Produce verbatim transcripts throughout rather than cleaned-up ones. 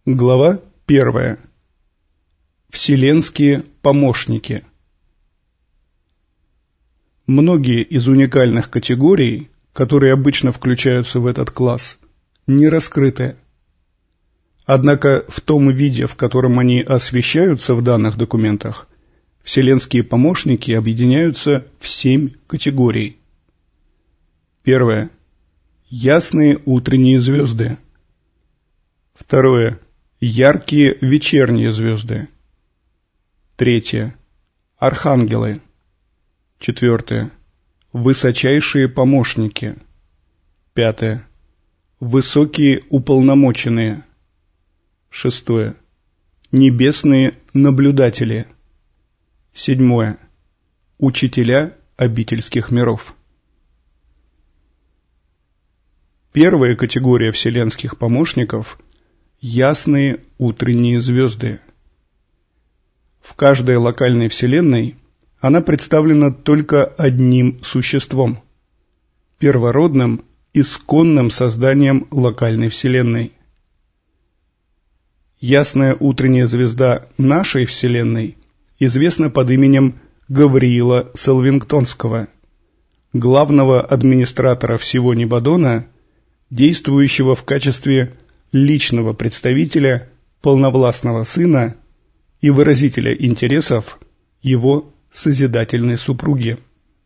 Глава первая. Вселенские помощники. Многие из уникальных категорий, которые обычно включаются в этот класс, не раскрыты. Однако в том виде, в котором они освещаются в данных документах, вселенские помощники объединяются в семь категорий. Первое. Ясные утренние звезды. Второе. Яркие вечерние звезды. Третье. Архангелы. Четвертое. Высочайшие помощники. Пятое. Высокие уполномоченные. Шестое. Небесные наблюдатели. Седьмое. Учителя обительских миров. Первая категория вселенских помощников – ясные утренние звезды. В каждой локальной вселенной она представлена только одним существом – первородным, исконным созданием локальной вселенной. Ясная утренняя звезда нашей вселенной известна под именем Гавриила Салвингтонского, главного администратора всего Небодона, действующего в качестве личного представителя, полновластного сына и выразителя интересов его созидательной супруги.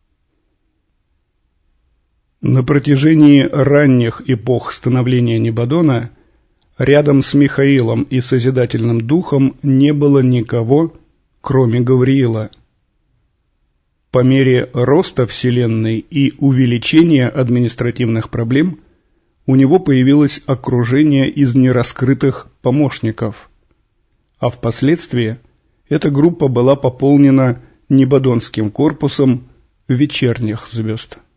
На протяжении ранних эпох становления Небодона рядом с Михаилом и Созидательным Духом не было никого, кроме Гавриила. По мере роста Вселенной и увеличения административных проблем у него появилось окружение из нераскрытых помощников, а впоследствии эта группа была пополнена Небодонским корпусом вечерних звезд.